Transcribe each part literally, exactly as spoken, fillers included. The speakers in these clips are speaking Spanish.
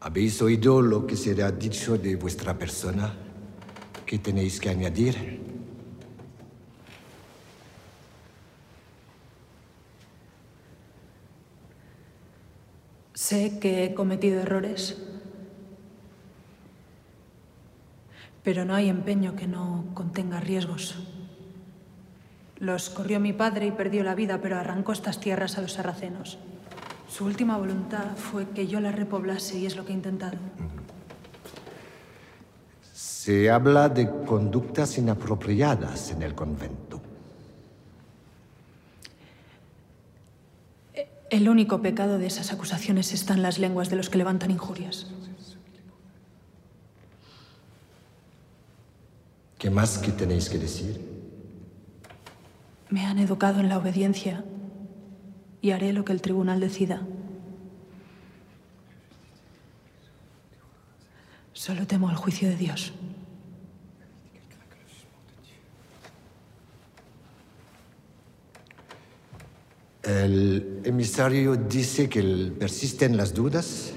¿Habéis oído lo que se ha dicho de vuestra persona? ¿Qué tenéis que añadir? Sé que he cometido errores, pero no hay empeño que no contenga riesgos. Los corrió mi padre y perdió la vida, pero arrancó estas tierras a los sarracenos. Su última voluntad fue que yo las repoblase y es lo que he intentado. Se habla de conductas inapropiadas en el convento. El único pecado de esas acusaciones está en las lenguas de los que levantan injurias. ¿Qué más que tenéis que decir? Me han educado en la obediencia y haré lo que el tribunal decida. Solo temo el juicio de Dios. El emisario dice que persisten las dudas.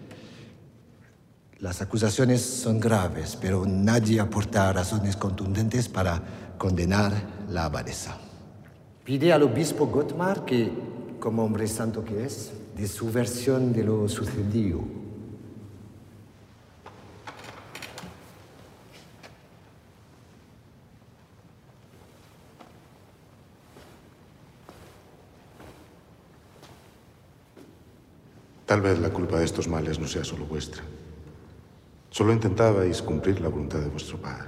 Las acusaciones son graves, pero nadie aporta razones contundentes para condenar la abadesa. Pide al obispo Gottmar que, como hombre santo que es, dé su versión de lo sucedido. Tal vez la culpa de estos males no sea solo vuestra. Solo intentabais cumplir la voluntad de vuestro padre.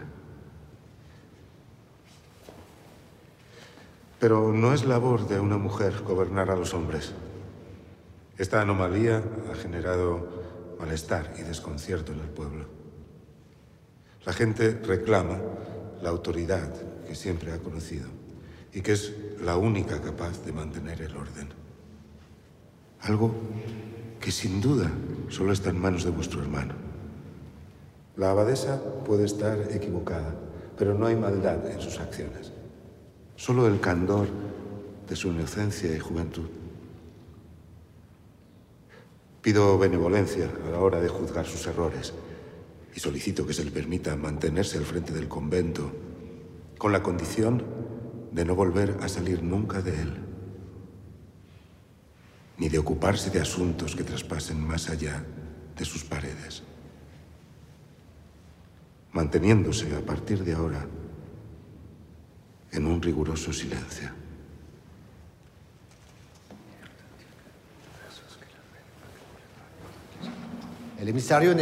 Pero no es labor de una mujer gobernar a los hombres. Esta anomalía ha generado malestar y desconcierto en el pueblo. La gente reclama la autoridad que siempre ha conocido y que es la única capaz de mantener el orden. Algo que sin duda solo está en manos de vuestro hermano. La abadesa puede estar equivocada, pero no hay maldad en sus acciones. Solo el candor de su inocencia y juventud. Pido benevolencia a la hora de juzgar sus errores y solicito que se le permita mantenerse al frente del convento con la condición de no volver a salir nunca de él, ni de ocuparse de asuntos que traspasen más allá de sus paredes, manteniéndose a partir de ahora en un riguroso silencio. El emisario